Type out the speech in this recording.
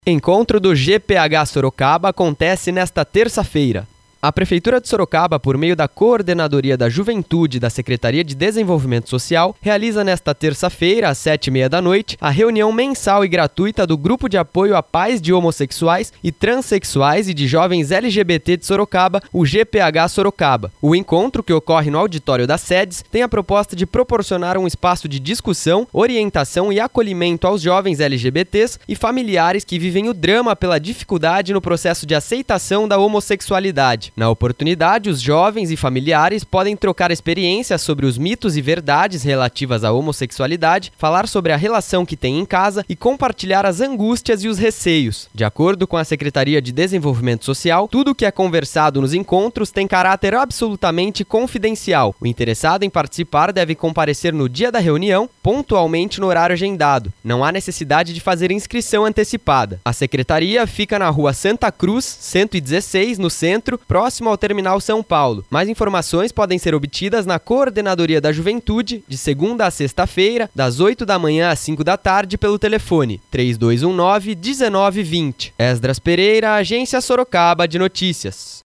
Encontro do GPH Sorocaba acontece nesta terça-feira. A Prefeitura de Sorocaba, por meio da Coordenadoria da Juventude da Secretaria de Desenvolvimento Social, realiza nesta terça-feira, às 19h30, a reunião mensal e gratuita do Grupo de Apoio a Pais de Homossexuais e Transsexuais e de Jovens LGBT de Sorocaba, o GPH Sorocaba. O encontro, que ocorre no auditório das sedes, tem a proposta de proporcionar um espaço de discussão, orientação e acolhimento aos jovens LGBTs e familiares que vivem o drama pela dificuldade no processo de aceitação da homossexualidade. Na oportunidade, os jovens e familiares podem trocar experiências sobre os mitos e verdades relativas à homossexualidade, falar sobre a relação que têm em casa e compartilhar as angústias e os receios. De acordo com a Secretaria de Desenvolvimento Social, tudo o que é conversado nos encontros tem caráter absolutamente confidencial. O interessado em participar deve comparecer no dia da reunião, pontualmente no horário agendado. Não há necessidade de fazer inscrição antecipada. A Secretaria fica na Rua Santa Cruz, 116, no centro, próximo ao Terminal São Paulo. Mais informações podem ser obtidas na Coordenadoria da Juventude, de segunda a sexta-feira, das 8 da manhã às 5 da tarde, pelo telefone 3219-1920. Esdras Pereira, Agência Sorocaba de Notícias.